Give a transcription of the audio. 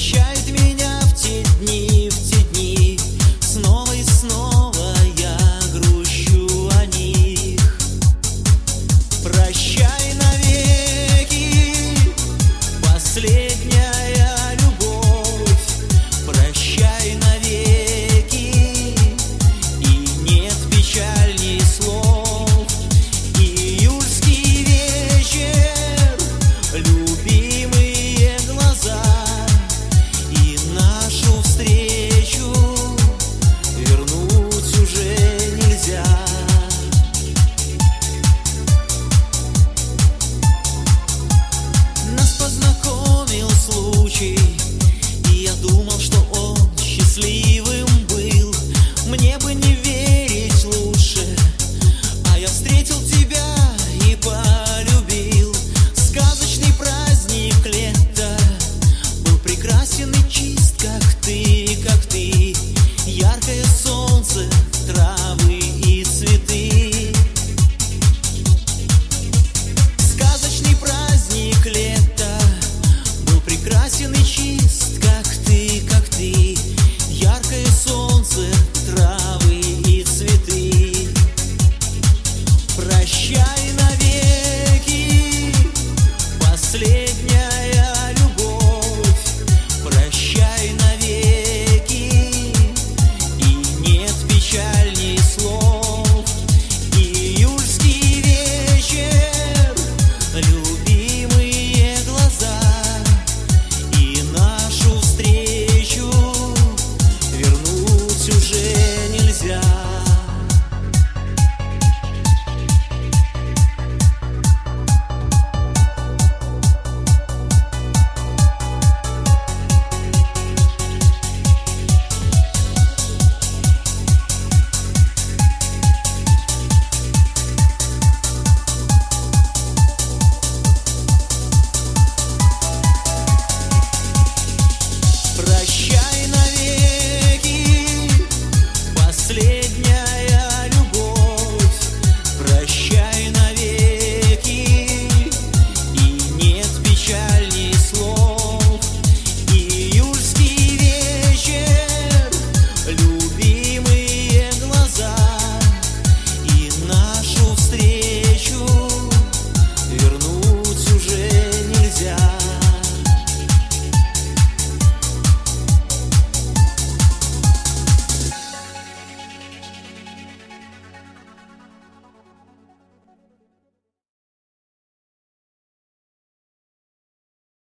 прощает меня в те дни, снова и снова я грущу о них. Прощай навеки, последняя любовь, прощай навеки, и нет печальней слов. Июльский вечер, любимые глаза, и нашу встречу вернуть уже нельзя. Нас познакомил случай, и я думал, что он счастливым был. Мне бы не верить лучше, а я встретил тебя и полюбил. Сказочный праздник лета был прекрасен и чист, как ты, как ты. Яркое солнце, травы и цветы. Сказочный праздник лета был прекрасен и чист, как